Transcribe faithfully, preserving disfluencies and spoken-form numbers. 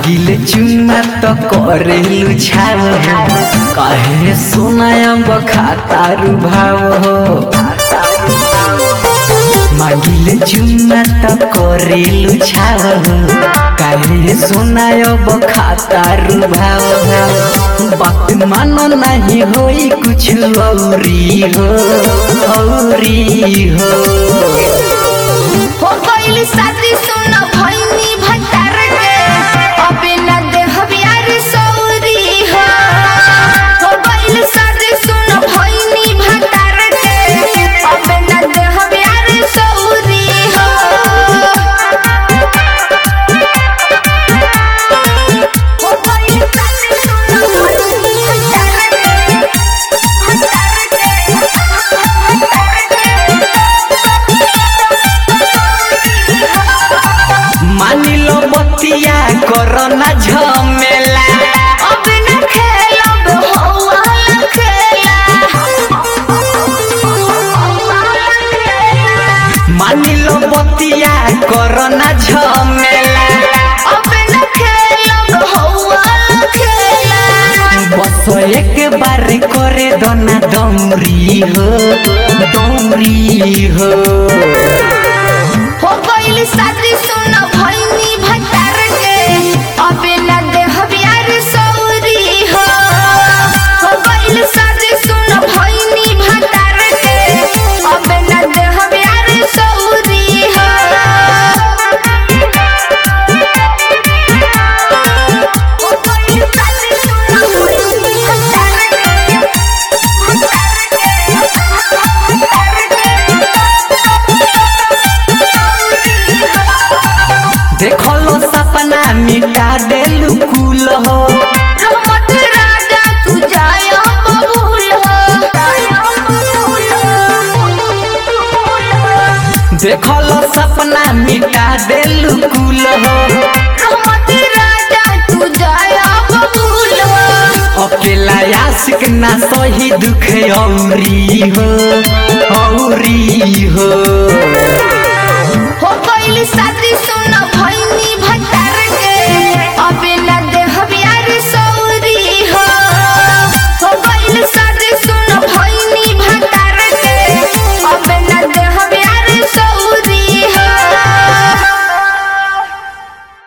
मांगिले चुम्मा तो करेलु छाव कहे सोनाया बखातारु भाव मांगिले चुम्मा तो करेलु छाव कहे सोनाया बखातारु भाव बात मानो नहीं होई कुछ औरी हो औरी हो हो गइल शादी सुन भइनी भतार के अबे न देह प्यार सौरी हो हो गइल शादी सुन भइनी भतार के अबे न देह प्यार सौरी हो हो गइल शादी सुन भइनी भतार के भतार मानिलो बतिया करना झमेला अब न खेलब हौवा खेला मानिलो बतिया करना झमेला अब न खेलब हौवा खेला बस एक बार करे दोना दौरी हो दौरी हो हो गइल शादी सुन भइनी भतार के अबे न देह प्यार सौरी हो हो गइल शादी सुन भइनी भतार के अबे न देह प्यार सौरी हो हो गइल शादी सुन भइनी भतार के देखलो सपना मिटा देलु कुल हो रहमत राजा तू जाया बबूल हो देखलो सपना मिटा देलु कुल हो रहमत राजा तू जाया बबूल हो अकेला आशिक ना सही दुख औरी हो औरी हो हो गइल शादी सुन भइनी